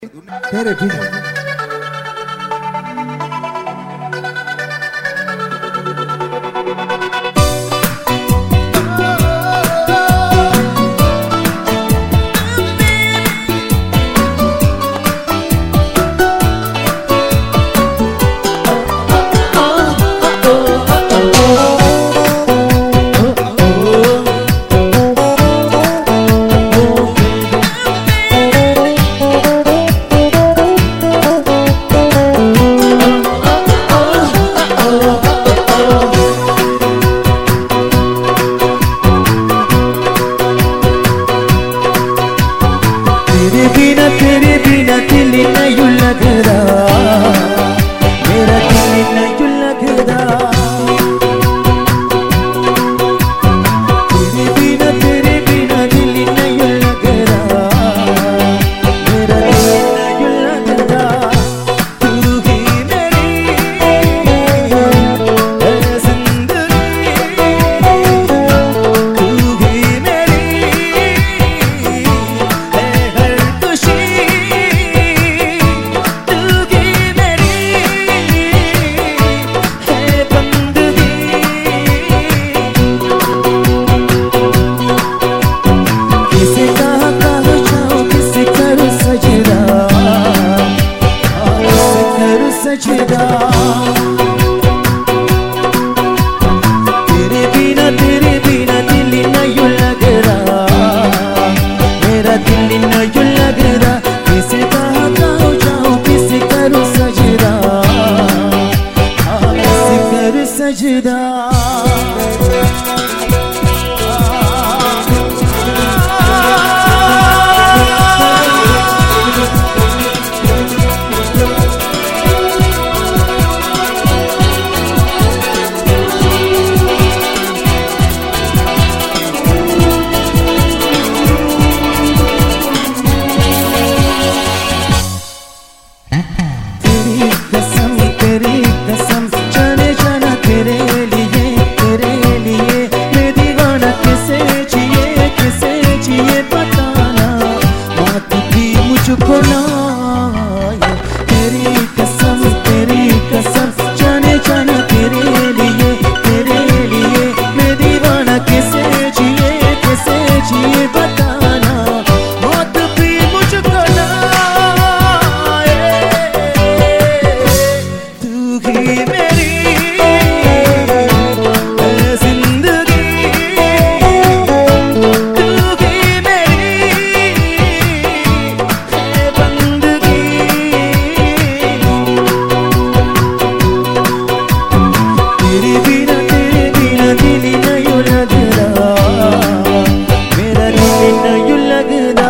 तेरे बिना तेरे बिना दिल नहीं लगदा, मेरा दिल नहीं लगदा। तेरे बिना दिल नहीं लगदा, मेरा दिल नहीं लगदा। तू ही मेरी है जिंदगी, तू ही मेरी है हर खुशी। सजदा तेरे बिना दिल नहीं लगदा, मेरा दिल नहीं लगदा। किसे कहा जाऊं किसे करूं सजदा, किसे करूं सजदा। तेरी कसम जाने जाना तेरे लिए मैं दीवाना। किसे जिए बताना, बात भी मुझको ना आए। तेरी कसम जाने जाना तेरे लिए मैं दीवाना। किसे जिए बताना, बात भी मुझको ना आए। मेरी जिंदगी, तू ही मेरी है बंदगी। तेरे बिना दिल नहीं लगदा, मेरा दिल नहीं लगदा।